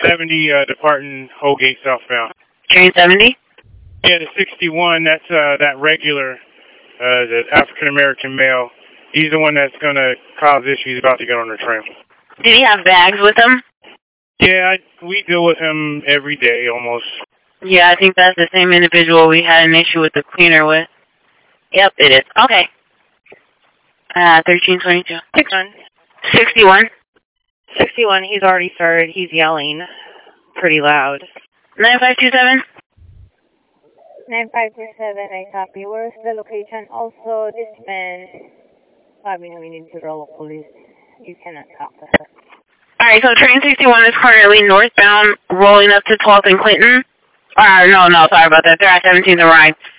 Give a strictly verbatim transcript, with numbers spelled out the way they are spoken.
seventy uh, departing Holgate southbound. Train seventy? Yeah, the sixty-one, that's uh, that regular, uh, the African-American male. He's the one that's going to cause issues. He's about to get on the train. Did he have bags with him? Yeah, I, we deal with him every day almost. Yeah, I think that's the same individual we had an issue with the cleaner with. Yep, it is. Okay. Uh, thirteen twenty-two. sixty-one. sixty-one? sixty-one, he's already started. He's yelling pretty loud. nine five two seven? nine five two seven, I copy. Where's the location? Also, this man, I mean, we need to roll a police. You cannot talk to her. Alright, so train sixty-one is currently northbound, rolling up to twelfth and Clinton. Uh, no, no, sorry about that. They're at seventeenth and Ryan.